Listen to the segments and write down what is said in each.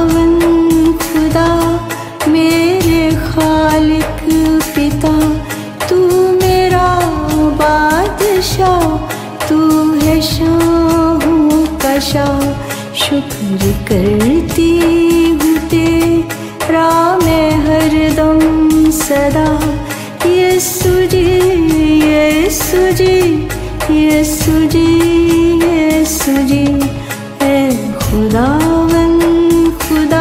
खुदावन खुदा मेरे खालिक पिता, तू मेरा बादशाह, तू है शाहों का शाह। शुक्र करती हूँ तेरा मैं हरदम सदा। यीशु जी यीशु जी यीशु जी यीशु जी, ऐ खुदावन खुदा।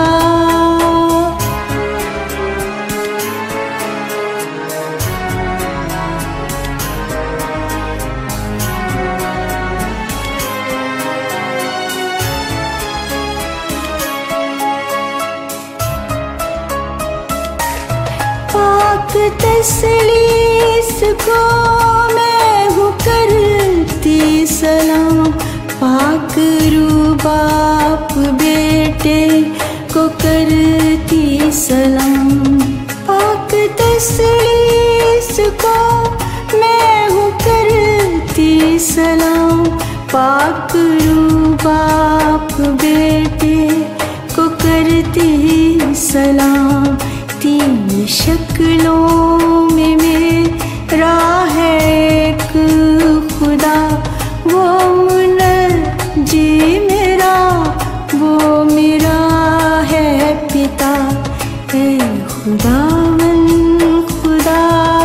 पाक तस्लीस को मैं हूँ करती सलाम, पाक रू बाप बेटे को करती सलाम। पाक तस्लीस को मैं हूँ करती सलाम, पाक रू बाप बेटे को करती सलाम। तीन शक्लों में मेरा है एक खुदा, वो मुनज्जी मेरा, वो मेरा है पिता, है खुदावन खुदा।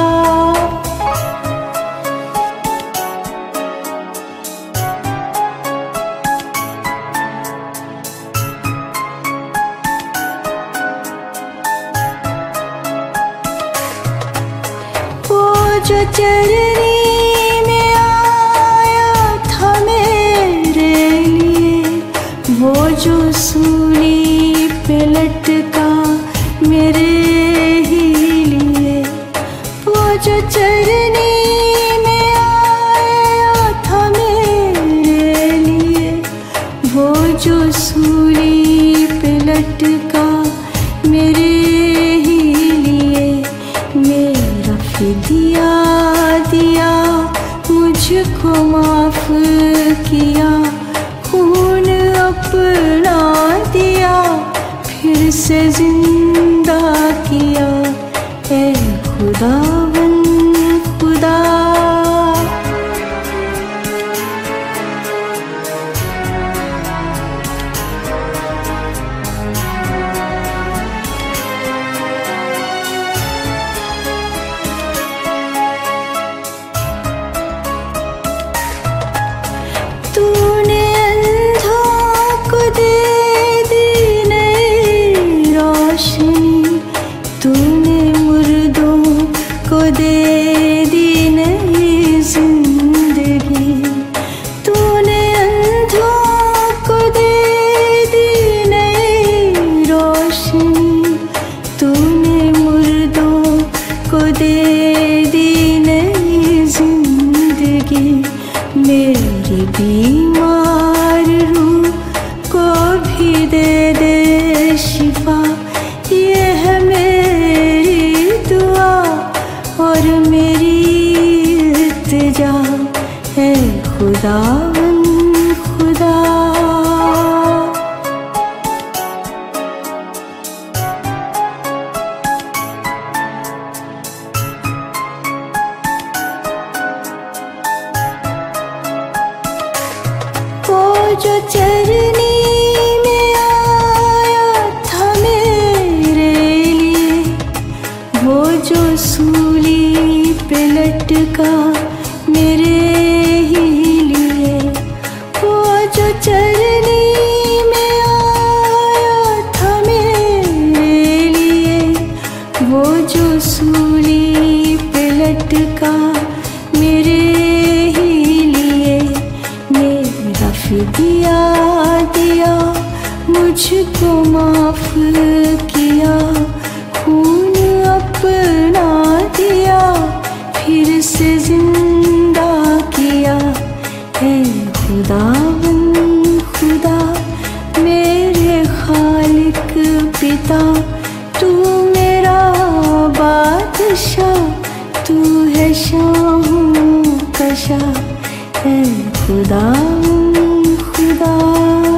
जो चरनी में आया था मेरे लिए, वो जो सूली पे लटका मेरे ही लिए। वो जो चरनी में आया था मेरे लिए, वो जो सूली पे लटका मेरे ही लिए। मेरा फिदिया दिया, मुझको माफ किया, खून अपना दिया, फिर से जिंदा किया, ऐ खुदावन खुदा। तूने अंधों को दे दी नई रोशनी, तूने मुर्दों को दे दी नई जिंदगी। तूने अंधों को दे दी नई रोशनी, तूने मुर्दों को दे दी नई जिंदगी। मेरी बीमार रूह को भी दे दे शिफा, ये है मेरी दुआ और मेरी इल्तिजा, है खुदावन खुदा। जो चरनी में आया था मेरे लिए, वो जो सूली पे लटका मेरे ही लिए। वो जो चरनी में आया था मेरे लिए, वो जो सूली पे लटका मेरे फिदिया दिया, मुझको माफ किया, खून अपना दिया, फिर से जिंदा किया, है खुदावन खुदा मेरे खालिक पिता। तू मेरा बादशाह, तू है शाहों का शाह, है खुदा खुदा।